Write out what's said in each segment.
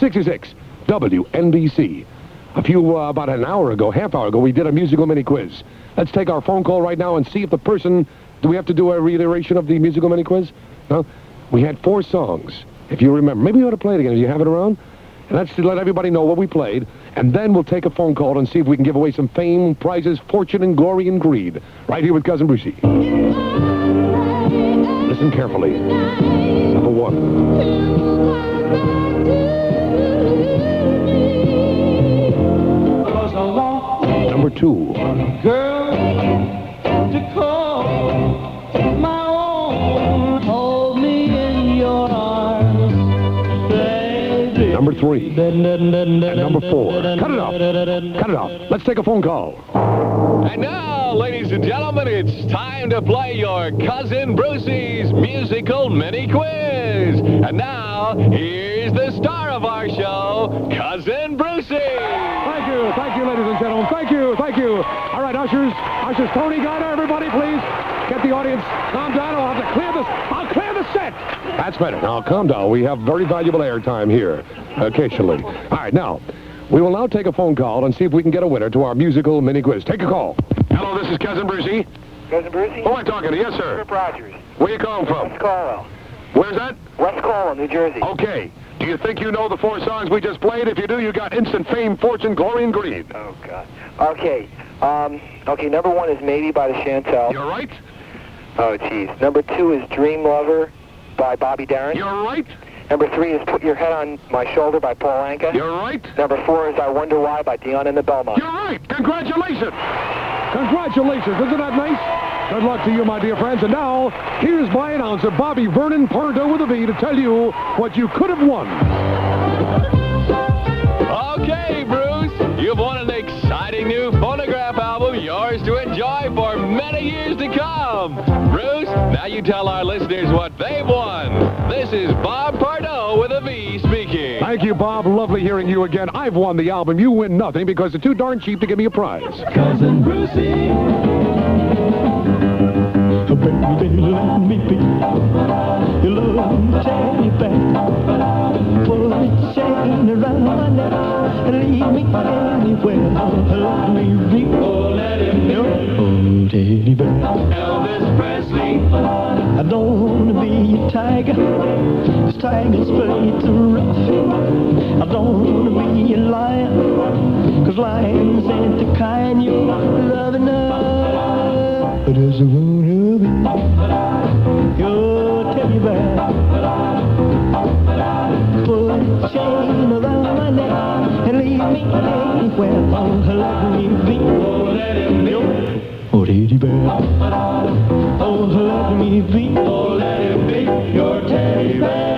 66 WNBC. About an hour ago, half hour ago, we did a musical mini quiz. Let's take our phone call right now and see if the person... Do we have to do a reiteration of the musical mini quiz? No? We had 4 songs, if you remember. Maybe you ought to play it again. Do you have it around? And that's to let everybody know what we played. And then we'll take a phone call and see if we can give away some fame, prizes, fortune, and glory, and greed. Right here with Cousin Brucey. Listen carefully. Number 1. Number 2. Girl, to call my own, hold me in your arms, baby. Number 3. And number 4. Cut it off. Cut it off. Let's take a phone call. And now, ladies and gentlemen, it's time to play your Cousin Brucey's musical mini quiz. And now, here's the star of our show, Cousin Brucey. Thank you, ladies and gentlemen. Thank you. All right, ushers, Tony Guida, everybody, please. Get the audience. Calm down. I'll have to clear this. I'll clear the set. That's better. Now, calm down. We have very valuable airtime here, occasionally. All right, now, we will now take a phone call and see if we can get a winner to our musical mini quiz. Take a call. Hello, this is Cousin Brucey. Cousin Brucey? Who am I talking to? Yes, sir. Rip Rogers. Where you calling from? West Carlisle. Where's that? West Carlisle, New Jersey. Okay. Do you think you know the 4 songs we just played? If you do, you got instant fame, fortune, glory, and greed. Oh, God. Okay. Okay, number 1 is Maybe by the Chantel. You're right. Oh, jeez. Number 2 is Dream Lover by Bobby Darin. You're right. Number 3 is Put Your Head on My Shoulder by Paul Anka. You're right. Number 4 is I Wonder Why by Dion and the Belmonts. You're right. Congratulations. Congratulations. Isn't that nice? Good luck to you, my dear friends. And now, here's my announcer, Bobby Vernon Pardo with a V, to tell you what you could have won. Okay, Bruce, you've won an exciting new phonograph album, yours to enjoy for many years to come. Bruce, now you tell our listeners what they've won. This is Bob Pardo with a V speaking. Thank you, Bob. Lovely hearing you again. I've won the album. You win nothing because it's too darn cheap to give me a prize. Cousin Brucey. Baby, let me be. Your love, take me back. Put a chain around my neck and leave me anywhere. Let me be. Oh, let him be. Oh, teddy bear. Elvis Presley. I don't want to be a tiger. This tiger's way too rough. I don't want to be a lion. Cause lions ain't the kind you love enough. But as a your teddy bear, put a chain around my neck and leave me anywhere. Oh, let me be. Oh, let him be. Oh, teddy bear. Oh, let me be. Oh, let him be your teddy bear.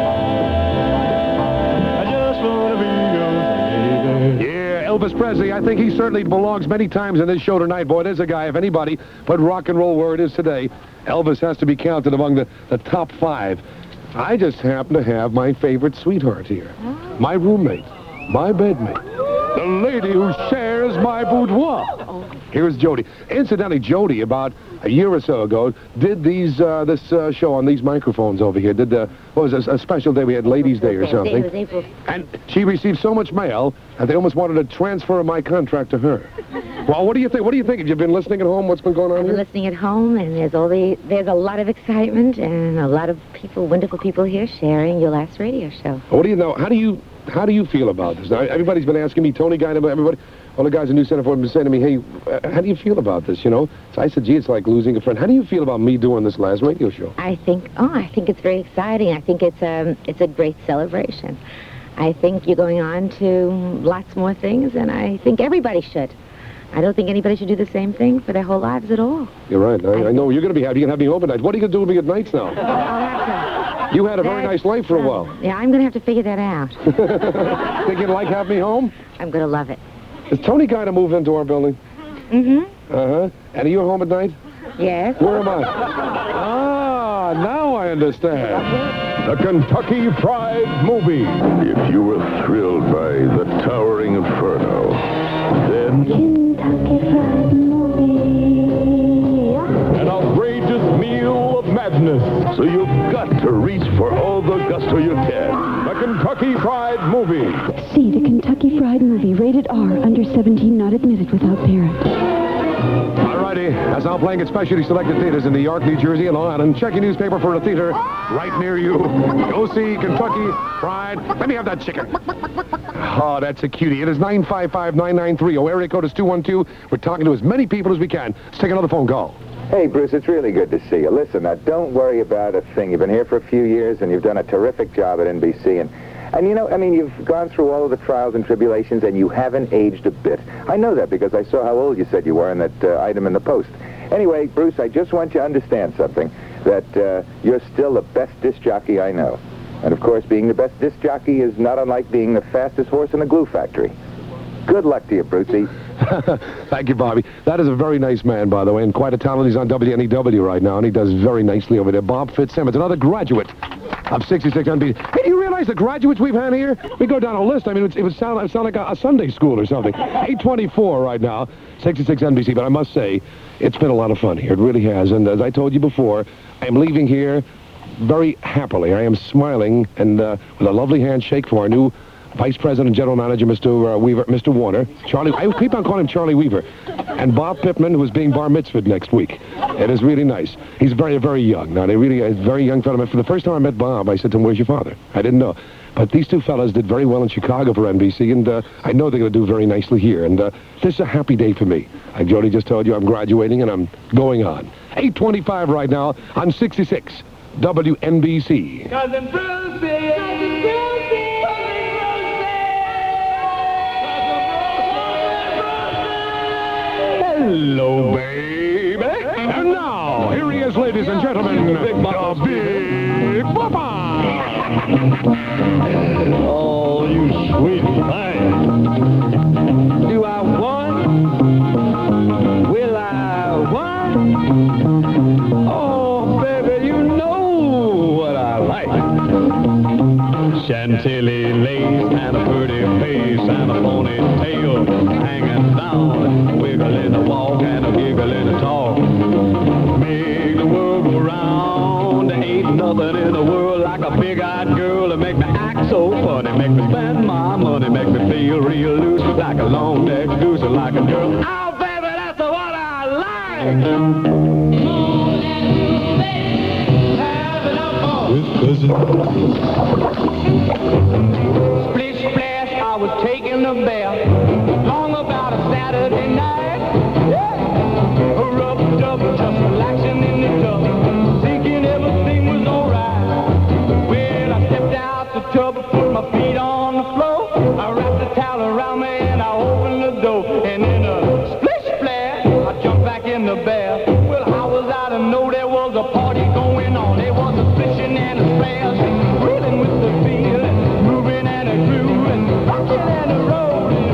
I just want to be your teddy bear. Yeah, Elvis Presley, I think he certainly belongs many times in this show tonight. Boy, there's a guy, if anybody put rock and roll where it is today, Elvis has to be counted among the top 5. I just happen to have my favorite sweetheart here. My roommate, my bedmate, the lady who shares my boudoir. Here's Jody. Incidentally, Jody, about a year or so ago, did this show on these microphones over here. Did what was it, a special day? We had Ladies' Day or something. It was April. And she received so much mail that they almost wanted to transfer my contract to her. Well, what do you think? What do you think? Have you been listening at home? What's been going on I've been here? listening at home, and there's a lot of excitement and a lot of people, wonderful people here sharing your last radio show. What do you know? How do you feel about this? Now, everybody's been asking me, Tony Guy, everybody, all the guys in New Center have been saying to me, hey, how do you feel about this, you know? So I said, gee, it's like losing a friend. How do you feel about me doing this last radio show? I think it's very exciting. I think it's a great celebration. I think you're going on to lots more things, and I think everybody should. I don't think anybody should do the same thing for their whole lives at all. You're right. I know you're going to be happy. You can have me home at night. What are you going to do with me at nights now? I'll have to. You had a very nice life for a while. Yeah, I'm going to have to figure that out. Think you'd like having me home? I'm going to love it. Is Tony Guy to move into our building? Mm-hmm. Uh-huh. And are you home at night? Yes. Where am I? Ah, now I understand. The Kentucky Fried Movie. If you were thrilled by the towering inferno, then Kentucky Fried Movie. An outrageous meal of madness. so you've got to reach for all the gusto you can. The Kentucky Fried Movie. See the Kentucky Fried Movie, rated R, under 17, not admitted without parent. Alrighty, that's now playing at specially selected theaters in New York, New Jersey, and Long Island. Check your newspaper for a theater right near you. Go see Kentucky Fried. Let me have that chicken. Oh, that's a cutie. It is 955-993. Area code is 212. We're talking to as many people as we can. Let's take another phone call. Hey, Bruce, it's really good to see you. Listen, now, don't worry about a thing. You've been here for a few years, and you've done a terrific job at NBC. And you know, I mean, you've gone through all of the trials and tribulations, and you haven't aged a bit. I know that because I saw how old you said you were in that item in the Post. Anyway, Bruce, I just want you to understand something, that you're still the best disc jockey I know. And, of course, being the best disc jockey is not unlike being the fastest horse in a glue factory. Good luck to you, Brucey. Thank you, Bobby. That is a very nice man, by the way, and quite a talent. He's on WNEW right now, and he does very nicely over there. Bob Fitzsimmons, another graduate of 66 NBC. Hey, do you realize the graduates we've had here? We go down a list. I mean, it would sound like a Sunday school or something. 824 right now, 66 NBC. But I must say, it's been a lot of fun here. It really has. And as I told you before, I am leaving here very happily. I am smiling and with a lovely handshake from our new Vice President, General Manager, Mr. Weaver, Mr. Warner, Charlie. I keep on calling him Charlie Weaver, and Bob Pittman, who is being bar mitzvahed next week. It is really nice. He's very, very young. Now, they really is a very young fellow. For the first time I met Bob, I said to him, "Where's your father?" I didn't know. But these two fellas did very well in Chicago for NBC, and I know they're going to do very nicely here. And this is a happy day for me. Like Jody just told you, I'm graduating, and I'm going on. 825 right now on 66 WNBC. Cousin Brucey! Cousin Brucey! Hello, baby. And now, here he is, ladies and gentlemen, the Big Papa. Oh, you sweet thing. Do I want? Will I want? Oh, baby, you know what I like. Chantilly lace and a pretty face and a ponytail hanging down, wiggling a walk and a giggling a talk. Make the world go round. Ain't nothing in the world like a big-eyed girl to make me act so funny, make me spend my money, make me feel real loose like a long-necked goose or like a girl. Oh, baby, that's what I like. Splish splash, I was taking a bath long about a Saturday night. Yeah. Rubbed up, just relaxing in the tub, thinking everything was alright. When I stepped out the tub, put my feet on the floor, I wrapped the towel around me and I opened the door, and in a splish splash, I jumped back in the bath. Well, how was I to know there was a party going on? There was a splishing and a splash, reeling with the feeling, moving and a groove, and rocking and a rolling.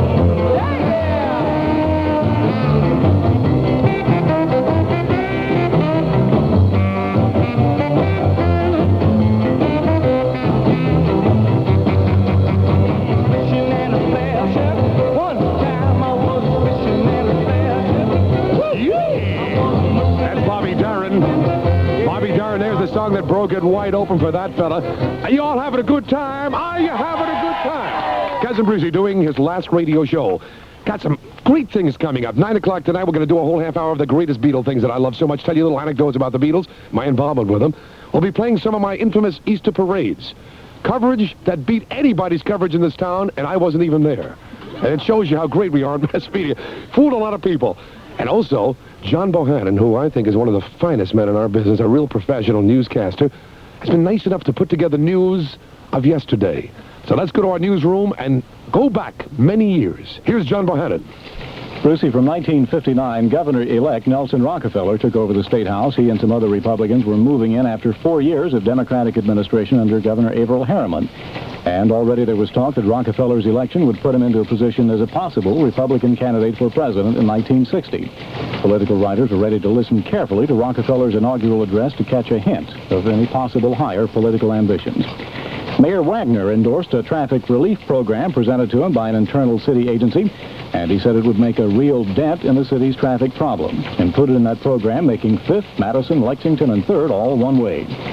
Fishing and a splash, one time I was fishing and a splash. That's Bobby Darin. Bobby Darin, there's the song that broke it wide open for that fella. Are you all having a good time? Are you having a good time? Cousin Brucey doing his last radio show. Got some great things coming up. 9 o'clock tonight, we're going to do a whole half hour of the greatest Beatle things that I love so much. Tell you little anecdotes about the Beatles, my involvement with them. We'll be playing some of my infamous Easter parades. Coverage that beat anybody's coverage in this town, and I wasn't even there. And it shows you how great we are in mass media. Fooled a lot of people. And also, John Bohannon, who I think is one of the finest men in our business, a real professional newscaster, has been nice enough to put together news of yesterday. So let's go to our newsroom and go back many years. Here's John Bohannon. Brucey, from 1959, Governor-elect Nelson Rockefeller took over the State House. He and some other Republicans were moving in after 4 years of Democratic administration under Governor Averell Harriman. And already there was talk that Rockefeller's election would put him into a position as a possible Republican candidate for president in 1960. Political writers were ready to listen carefully to Rockefeller's inaugural address to catch a hint of any possible higher political ambitions. Mayor Wagner endorsed a traffic relief program presented to him by an internal city agency, and he said it would make a real dent in the city's traffic problem. Included in that program, making 5th, Madison, Lexington, and 3rd all one way.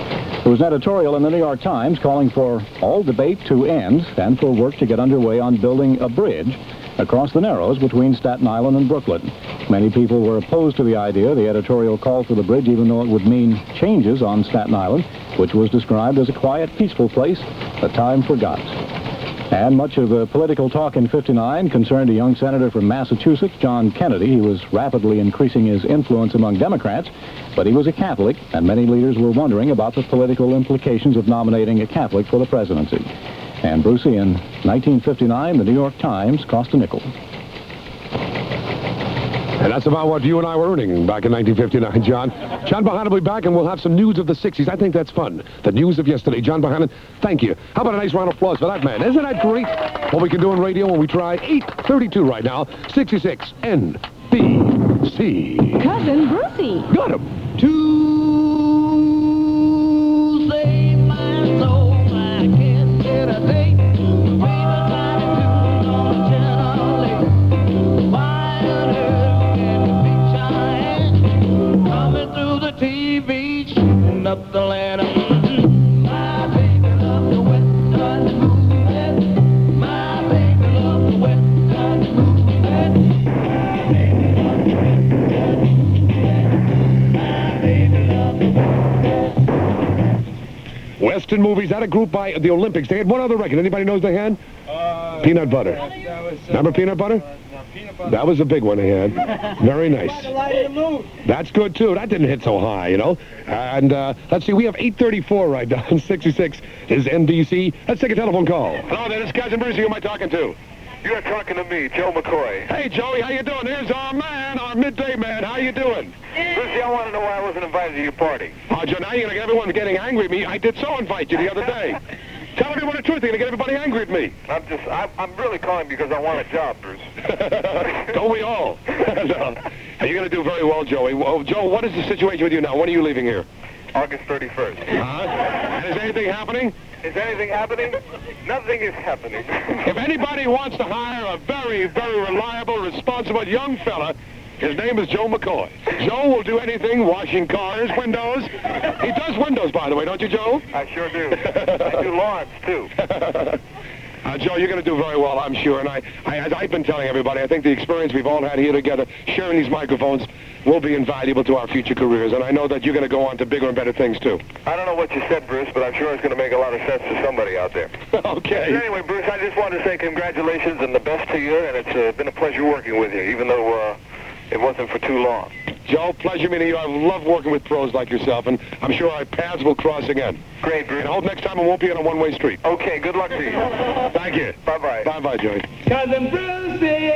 There was an editorial in the New York Times calling for all debate to end and for work to get underway on building a bridge across the Narrows between Staten Island and Brooklyn. Many people were opposed to the idea. The editorial called for the bridge, even though it would mean changes on Staten Island, which was described as a quiet, peaceful place, a time forgot. And much of the political talk in '59 concerned a young senator from Massachusetts, John Kennedy. He was rapidly increasing his influence among Democrats, but he was a Catholic, and many leaders were wondering about the political implications of nominating a Catholic for the presidency. And Brucey, in 1959, the New York Times cost a nickel. And that's about what you and I were earning back in 1959, John. John Bohannon will be back, and we'll have some news of the 60s. I think that's fun. The news of yesterday. John Bohannon, thank you. How about a nice round of applause for that man? Isn't that great? What we can do in radio when we try 8:32 right now. 66 NBC. Cousin Brucey. Got him. To save my soul, I can't get a date. Up the land. My baby loves the Western movement. My baby loves the Western movement. My baby loves the Western movement. My baby loves the Western. Western movies, that a group by the Olympics. They had one other record. Anybody knows they had? Peanut Butter. Remember Peanut Butter? That was a big one they had. Very nice. That's good, too. That didn't hit so high, you know. And let's see, we have 8:34 right now. 66 is NBC. Let's take a telephone call. Hello there, this is Cousin Brucey. Who am I talking to? You're talking to me, Joe McCoy. Hey, Joey, how you doing? Here's our man, our midday man. How you doing? Brucey, I want to know why I wasn't invited to your party. Oh, Joe, now you're going to get everyone getting angry at me. I did so invite you the other day. Tell everyone the truth. You're going to get everybody angry at me. I'm really calling because I want a job, Bruce. Don't we all? No. You're going to do very well, Joey. Well, Joe, what is the situation with you now? When are you leaving here? August 31st. And is anything happening? Is anything happening? Nothing is happening. If anybody wants to hire a very, very reliable, responsible young fella, his name is Joe McCoy. Joe will do anything, washing cars, windows. He does windows, by the way, don't you, Joe? I sure do. I do lawns, too. Joe, you're going to do very well, I'm sure. And as I've been telling everybody, I think the experience we've all had here together, sharing these microphones, will be invaluable to our future careers. And I know that you're going to go on to bigger and better things, too. I don't know what you said, Bruce, but I'm sure it's going to make a lot of sense to somebody out there. Okay. But anyway, Bruce, I just wanted to say congratulations and the best to you, and it's been a pleasure working with you, even though it wasn't for too long. Joe, pleasure meeting you. I love working with pros like yourself, and I'm sure our paths will cross again. Great, Bruce. And I hope next time it won't be on a one-way street. Okay, good luck to you. Thank you. Bye-bye. Bye-bye, Joey. Cousin Brucey!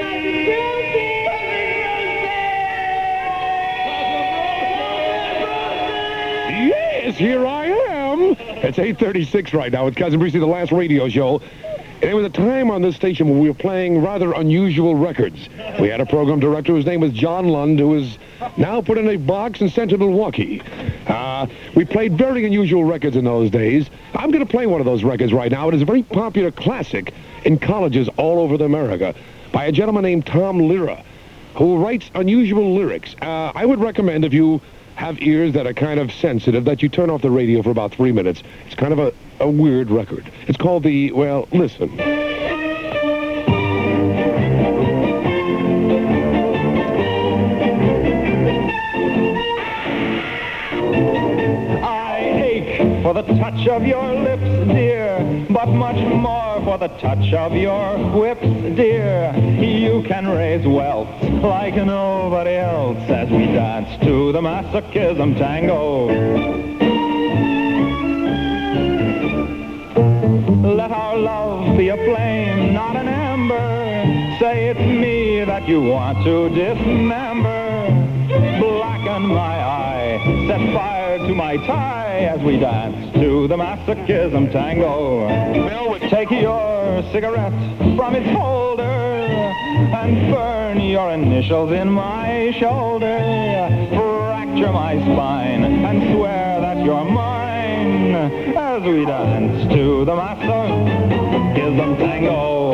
Yes, here I am. It's 8:36 right now. It's Cousin Brucey, the last radio show. And it was a time on this station when we were playing rather unusual records. We had a program director whose name was John Lund, who is now put in a box and sent to Milwaukee. We played very unusual records in those days. I'm going to play one of those records right now. It is a very popular classic in colleges all over America by a gentleman named Tom Lehrer, who writes unusual lyrics. I would recommend, if you have ears that are kind of sensitive, that you turn off the radio for about 3 minutes. It's kind of a weird record. It's called the, well, listen. I ache for the touch of your lips, dear, but much more for the touch of your whips, dear. You can raise wealth like nobody else as we dance to the masochism tango. Let our love be a flame, not an ember. Say it's me that you want to dismember. Blacken my eye, set fire to my tie as we dance to the masochism tango. Take your cigarette from its holder and burn your initials in my shoulder. Fracture my spine and swear that you're mine as we dance to the masochism tango.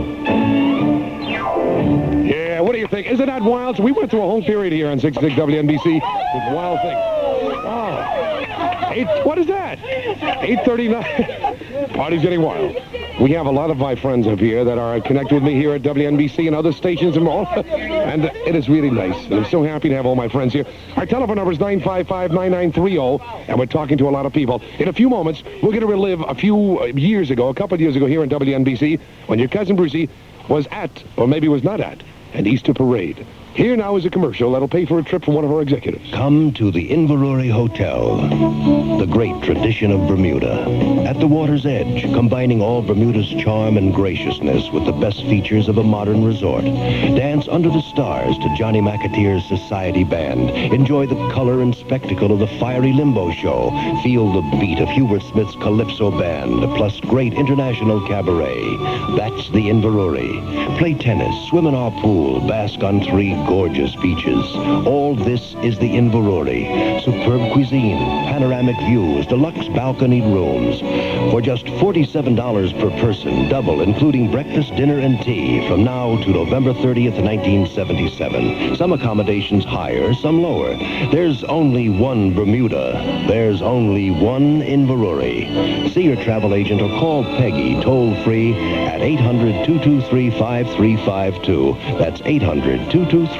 Yeah, what do you think? Isn't that wild? So we went through a whole period here on 66 WNBC with wild things. Oh. What is that? 8:39. Party's getting wild. We have a lot of my friends up here that are connected with me here at WNBC and other stations and all. And it is really nice. And I'm so happy to have all my friends here. Our telephone number is 955-9930, and we're talking to a lot of people. In a few moments, we're going to relive a couple of years ago here on WNBC, when your cousin Brucey was at, or maybe was not at, an Easter parade. Here now is a commercial that'll pay for a trip from one of our executives. Come to the Inverrori Hotel, the great tradition of Bermuda. At the water's edge, combining all Bermuda's charm and graciousness with the best features of a modern resort. Dance under the stars to Johnny McAteer's Society Band. Enjoy the color and spectacle of the fiery Limbo Show. Feel the beat of Hubert Smith's Calypso Band, plus great international cabaret. That's the Inverrori. Play tennis, swim in our pool, bask on 3 gorgeous beaches. All this is the Inverrori. Superb cuisine, panoramic views, deluxe balconied rooms. For just $47 per person, double, including breakfast, dinner, and tea, from now to November 30th, 1977. Some accommodations higher, some lower. There's only one Bermuda. There's only one Inverrori. See your travel agent or call Peggy toll-free at 800-223-5352. That's 800-223-5352.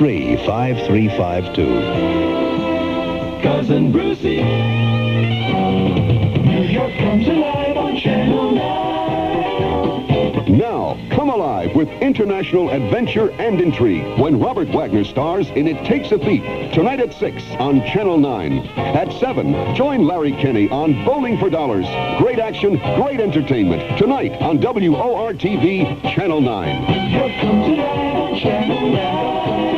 Cousin Brucey. New York comes alive on Channel 9. Now, come alive with international adventure and intrigue when Robert Wagner stars in It Takes a Thief, tonight at 6 on Channel 9. At 7, join Larry Kenny on Bowling for Dollars. Great action, great entertainment, tonight on WOR-TV, Channel 9. New York comes alive on Channel 9.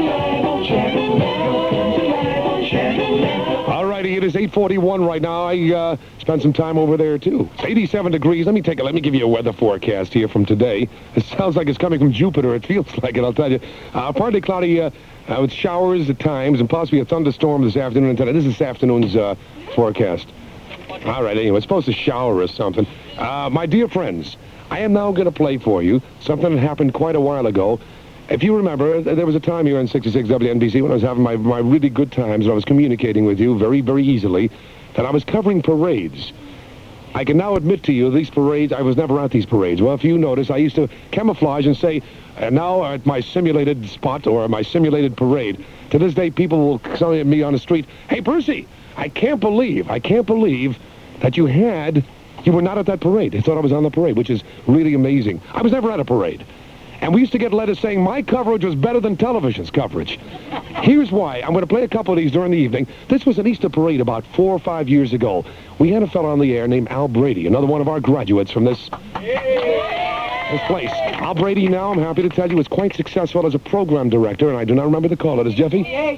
All righty, it is 8:41 right now. I spent some time over there, too. It's 87 degrees. Let me give you a weather forecast here from today. It sounds like it's coming from Jupiter. It feels like it, I'll tell you. Partly cloudy with showers at times and possibly a thunderstorm this afternoon and tonight. This is this afternoon's forecast. All right, anyway, it's supposed to shower or something. My dear friends, I am now going to play for you something that happened quite a while ago. If you remember, there was a time here on 66 WNBC when I was having my really good times and I was communicating with you very, very easily, that I was covering parades. I can now admit to you, these parades, I was never at these parades. Well, if you notice, I used to camouflage and say, now at my simulated spot or my simulated parade, to this day, people will say to me on the street, hey, Brucey, I can't believe that you were not at that parade. They thought I was on the parade, which is really amazing. I was never at a parade. And we used to get letters saying my coverage was better than television's coverage. Here's why. I'm going to play a couple of these during the evening. This was an Easter parade about 4 or 5 years ago. We had a fellow on the air named Al Brady, another one of our graduates from this place. Al Brady now, I'm happy to tell you, is quite successful as a program director, and I do not remember the call. It is Jeffy?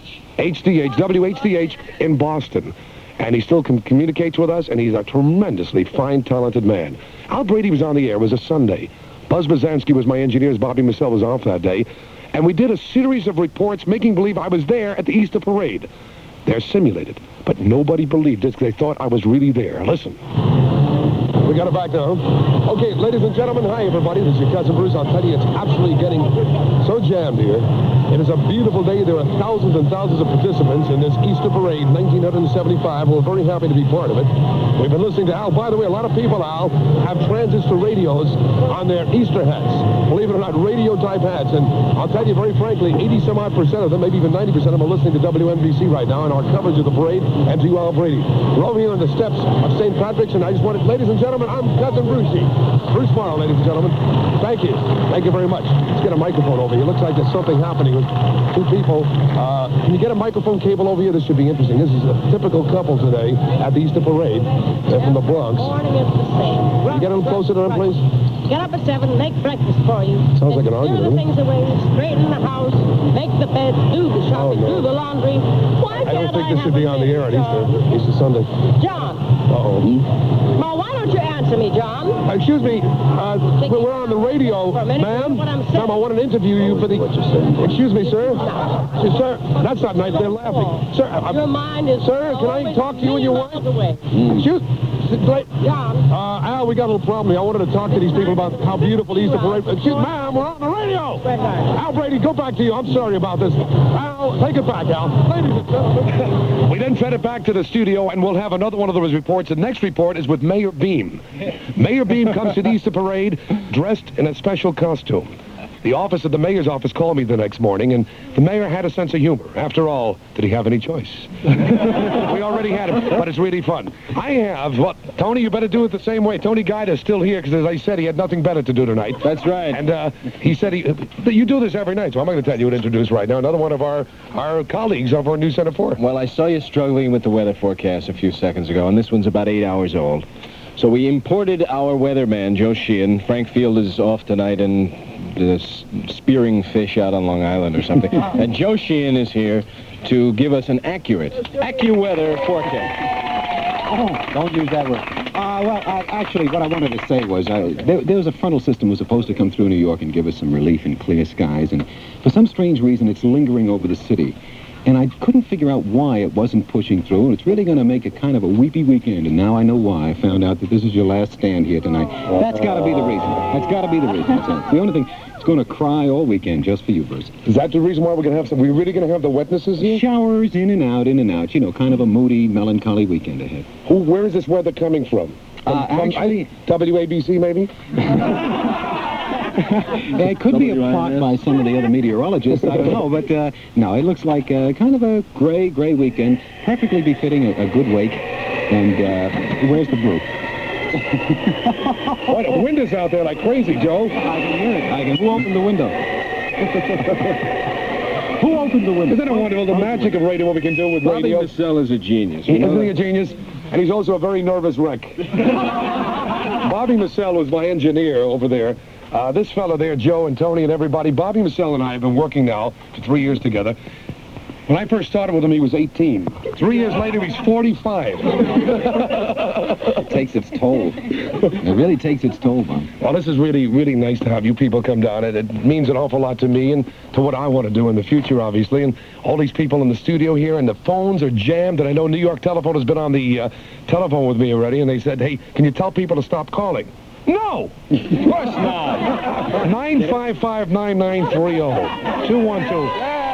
WHDH in Boston. And he still communicates with us, and he's a tremendously fine, talented man. Al Brady was on the air. It was a Sunday. Buzz Bazansky was my engineer. Bobby Massell was off that day. And we did a series of reports making believe I was there at the Easter parade. They're simulated. But nobody believed it because they thought I was really there. Listen. We got it back now. Okay, ladies and gentlemen, hi, everybody. This is your cousin Bruce. I'll tell you, it's absolutely getting so jammed here. It is a beautiful day. There are thousands and thousands of participants in this Easter parade, 1975. We're very happy to be part of it. We've been listening to Al. By the way, a lot of people, Al, have transistor radios on their Easter hats. Believe it or not, radio-type hats. And I'll tell you very frankly, 80-some-odd% of them, maybe even 90% of them are listening to WNBC right now and our coverage of the parade and to Al Brady. We're over here on the steps of St. Patrick's, and I just wanted, ladies and gentlemen, I'm Cousin Brucey. Bruce Morrow, ladies and gentlemen. Thank you. Thank you very much. Let's get a microphone over here. Looks like there's something happening with two people. Can you get a microphone cable over here? This should be interesting. This is a typical couple today at the Easter parade. They're from the Bronx. Morning is the same. Can you get a little closer to them, please? Get up at 7, make breakfast for you. Sounds like an argument. Do the things away, straighten the house, make the bed, do the shopping, do the laundry. Why I don't think this should be on the air on Easter Sunday. John. Uh-oh. Well, why don't you answer me, John? Excuse me. We're on the radio, ma'am. Ma'am, I want to interview you for the... Excuse me, sir. Sir, that's not nice. They're laughing. Sir, your mind is... Sir, can I talk to you and your wife? Excuse... Al, we got a little problem here. I wanted to talk to these people about how beautiful the Easter Parade. Excuse me, ma'am, we're on the radio. Al Brady, go back to you. I'm sorry about this. Al, take it back, Al. Ladies and gentlemen. We then fed it back to the studio, and we'll have another one of those reports. The next report is with Mayor Beam. Mayor Beam comes to the Easter Parade dressed in a special costume. The office of the mayor's office called me the next morning, and the mayor had a sense of humor. After all, did he have any choice? We already had it, but it's really fun. I have, well, Tony, you better do it the same way. Tony Guida is still here, because as I said, he had nothing better to do tonight. That's right. And he said, you do this every night, so I'm not going to tell you to introduce right now another one of our colleagues over in News Center 4. Well, I saw you struggling with the weather forecast a few seconds ago, and this one's about 8 hours old. So we imported our weatherman, Joe Sheehan. Frank Field is off tonight and spearing fish out on Long Island or something. And Joe Sheehan is here to give us an accurate AccuWeather forecast. Oh, don't use that word. Actually, what I wanted to say was there was a frontal system was supposed to come through New York and give us some relief in clear skies, and for some strange reason, it's lingering over the city. And I couldn't figure out why it wasn't pushing through, and it's really going to make it kind of a weepy weekend, and now I know why. I found out that this is your last stand here tonight. That's got to be the reason. That's got to be the reason. That's it. The only thing, it's going to cry all weekend just for you, Bruce. Is that the reason why we're going to have some? We're really going to have the wetnesses here? Showers in and out, in and out. You know, kind of a moody, melancholy weekend ahead. Where is this weather coming from? Actually, WABC, maybe? It could be a plot by some of the other meteorologists, I don't know, but no, it looks like kind of a gray weekend, perfectly befitting a good wake, and where's the group? What, the window's out there like crazy, Joe. I can hear it. Who opened the window? Who opened the window? Isn't it wonderful, the magic of radio, what we can do with radio? Bobby Massell is a genius. Isn't he a genius? And he's also a very nervous wreck. Bobby Massell was my engineer over there. This fella there, Joe and Tony and everybody, Bobby Massell and I have been working now for 3 years together. When I first started with him, he was 18. 3 years later, he's 45. It takes its toll. It really takes its toll, Bob. Well, this is really, really nice to have you people come down. It means an awful lot to me and to what I want to do in the future, obviously. And all these people in the studio here, and the phones are jammed. And I know New York Telephone has been on the telephone with me already, and they said, hey, can you tell people to stop calling? No! Of course not! 955-9930. 212.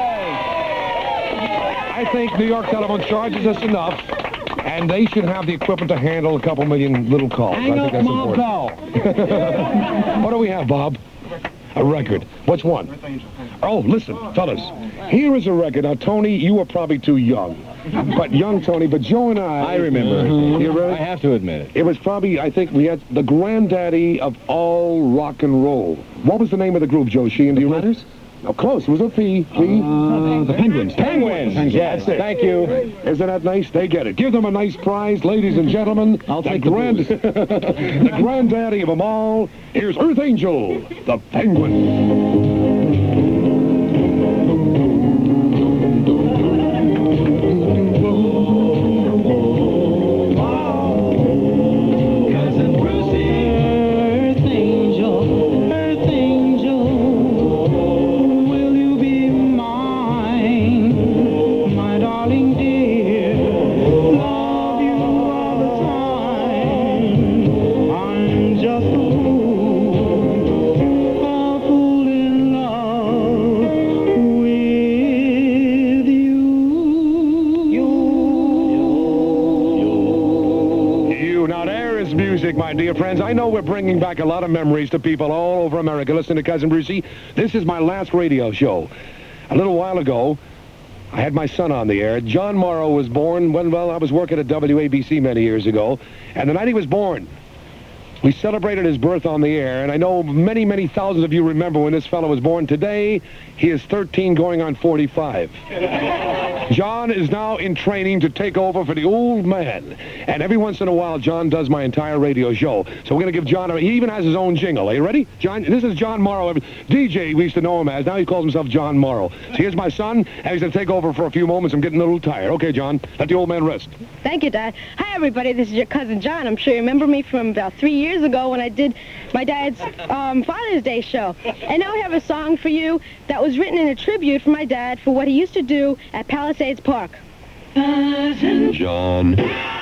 I think New York Telephone charges us enough, and they should have the equipment to handle a couple million little calls. Hang I think up, that's Mom important. What do we have, Bob? A record. Which one? Oh, listen, fellas. Here is a record. Now, Tony, you were probably too young. But young Tony, but Joe and I remember. You really? I have to admit it. It was probably, I think, we had the granddaddy of all rock and roll. What was the name of the group, Joe Sheehan? Do you remember? Oh, close. It was a P. The Penguins. Penguins. Yes, thank you. Isn't that nice? They get it. Give them a nice prize, ladies and gentlemen. I'll take the blues. The granddaddy of them all. Here's Earth Angel, the Penguin. My dear friends, I know we're bringing back a lot of memories to people all over America. Listen to Cousin Brucey. This is my last radio show. A little while ago, I had my son on the air. John Morrow was born when, well, I was working at WABC many years ago. And the night he was born, we celebrated his birth on the air. And I know many, many thousands of you remember when this fellow was born. Today, he is 13 going on 45. John is now in training to take over for the old man. And every once in a while, John does my entire radio show. So we're going to give John, he even has his own jingle. Are you ready? John, this is John Morrow. DJ, we used to know him as. Now he calls himself John Morrow. So here's my son, and he's going to take over for a few moments. I'm getting a little tired. Okay, John, let the old man rest. Thank you, Dad. Hi, everybody. This is your cousin John. I'm sure you remember me from about 3 years ago when I did my dad's Father's Day show. And now I have a song for you that was written in a tribute for my dad for what he used to do at Palisades Park. John.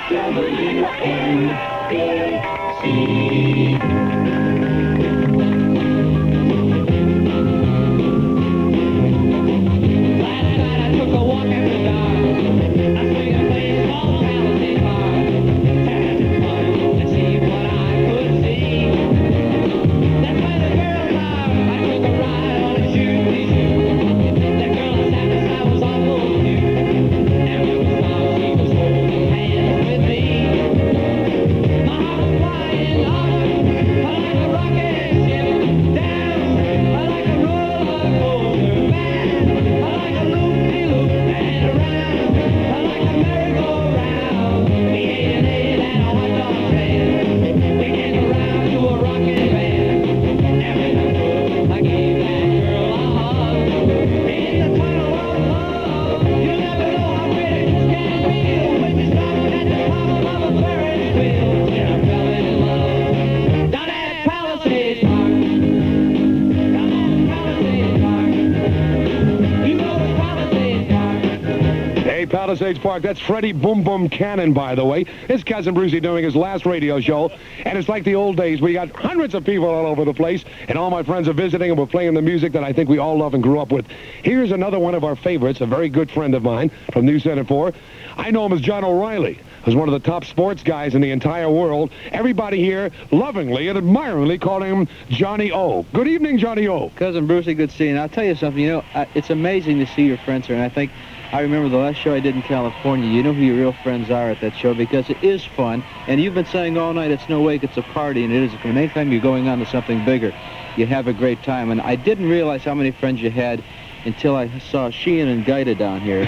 Palisades Park. That's Freddie Boom Boom Cannon, by the way. His cousin Brucey doing his last radio show. And it's like the old days. We got hundreds of people all over the place, and all my friends are visiting, and we're playing the music that I think we all love and grew up with. Here's another one of our favorites, a very good friend of mine from News Center 4. I know him as John O'Reilly, who's one of the top sports guys in the entire world. Everybody here lovingly and admiringly calling him Johnny O. Good evening, Johnny O. Cousin Brucey, good seeing you. I'll tell you something, you know, it's amazing to see your friends here, and I think I remember the last show I did in California. You know who your real friends are at that show because it is fun. And you've been saying all night it's no wake, it's a party, and it is. And anytime you're going on to something bigger, you have a great time. And I didn't realize how many friends you had until I saw Sheehan and Gaita down here.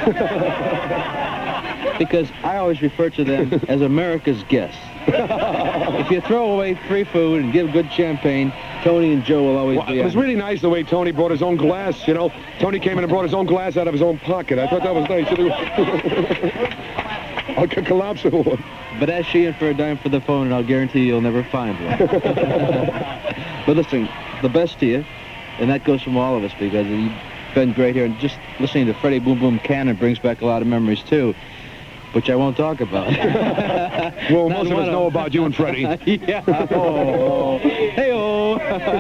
Because I always refer to them as America's guests. If you throw away free food and give good champagne, Tony and Joe will always be It was really nice the way Tony brought his own glass, you know. Tony came in and brought his own glass out of his own pocket. I thought that was nice. A collapsible one. But ask Sheehan for a dime for the phone, and I'll guarantee you'll never find one. But listen, the best to you, and that goes from all of us because you've been great here. And just listening to Freddie Boom Boom Cannon brings back a lot of memories, too. Which I won't talk about. Well, most of us know about you and Freddie. Yeah. Oh. Hey-oh.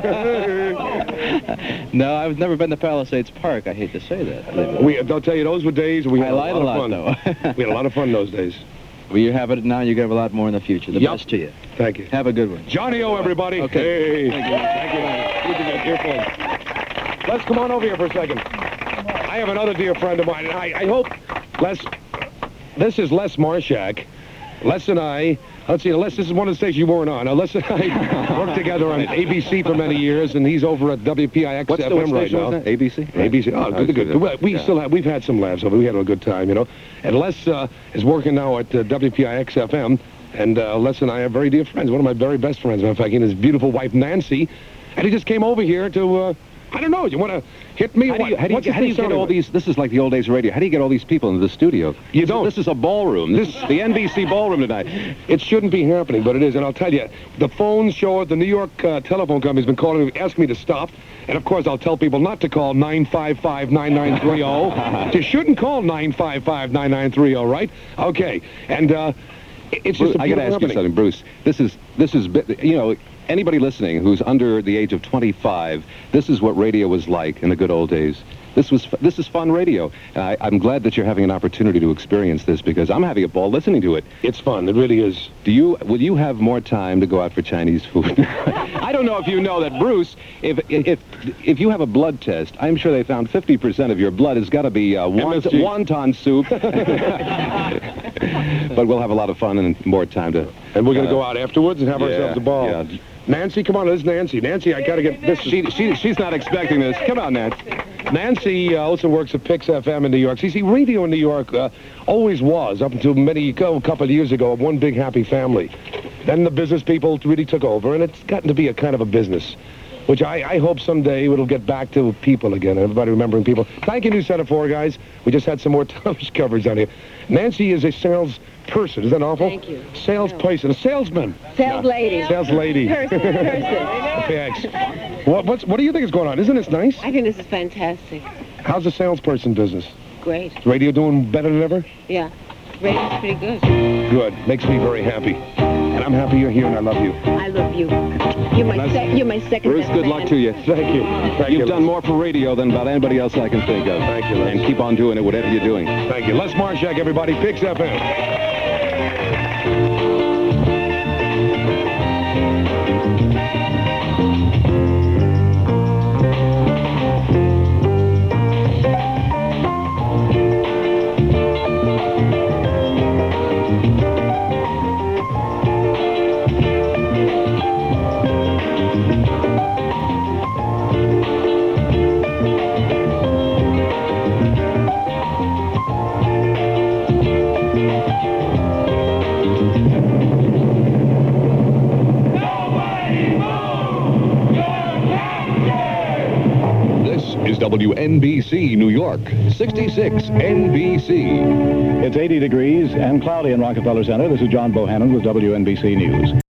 No, I've never been to Palisades Park. I hate to say that. I'll tell you, those were days we had a lot of fun. Though. We had a lot of fun those days. Well, you have it now. You're going to have a lot more in the future. The best to you. Thank you. Have a good one. Johnny O, everybody. Okay. Hey. Thank you. Thank you. Let's come on over here for a second. I have another dear friend of mine, and I hope this is Les Marshak. Les and I, let's see, Les, this is one of the stations you weren't on. Now, Les and I worked together on ABC for many years, and he's over at WPIX FM right now. ABC? ABC. Oh, good. We've had some laughs over. We had a good time, you know. And Les is working now at WPIX FM, and Les and I are very dear friends. One of my very best friends, matter of fact, and his beautiful wife Nancy. And he just came over here to. I don't know. You want to hit me? How do you get all these? This is like the old days of radio. How do you get all these people into the studio? You don't. This is a ballroom. This is the NBC ballroom tonight. It shouldn't be happening, but it is. And I'll tell you, the phones show, the New York telephone company's been calling me, asking me to stop. And of course, I'll tell people not to call 955-9930. You shouldn't call 955-9930, right? Okay. And it's Bruce, just. I got to ask you something, Bruce. This is you know. Anybody listening who's under the age of 25, this is what radio was like in the good old days. This is fun radio. I'm glad that you're having an opportunity to experience this because I'm having a ball listening to it. It's fun. It really is. Will you have more time to go out for Chinese food? I don't know if you know that, Bruce. If you have a blood test, I'm sure they found 50% of your blood has got to be wonton soup. But we'll have a lot of fun and more time to. And we're going to go out afterwards and have ourselves a ball. Yeah. Nancy, come on, this is Nancy. Nancy, I got to get this. She's not expecting this. Come on, Nancy. Nancy also works at Pix FM in New York. See, radio in New York always was, up until a couple of years ago, one big happy family. Then the business people really took over, and it's gotten to be a kind of a business, which I hope someday it'll get back to people again, everybody remembering people. Thank you, News Center 4, guys. We just had some more television coverage on here. Nancy is a salesperson. Is that awful? Thank you. Salesperson. A salesman. Sales lady. Sales lady. Person. Thanks. What do you think is going on? Isn't this nice? I think this is fantastic. How's the salesperson business? Great. Is radio doing better than ever? Yeah. Ratings pretty good. Good. Makes me very happy. And I'm happy you're here, and I love you. I love you. You're my second Bruce, best good luck man. to you. Thank you. Thank You've you. done more for radio than about anybody else I can think of. Thank you, Les. And keep on doing it, whatever you're doing. Thank you. Les Marshak, everybody. Pix FM. Is WNBC New York, 66 NBC. It's 80 degrees and cloudy in Rockefeller Center. This is John Bohannon with WNBC News.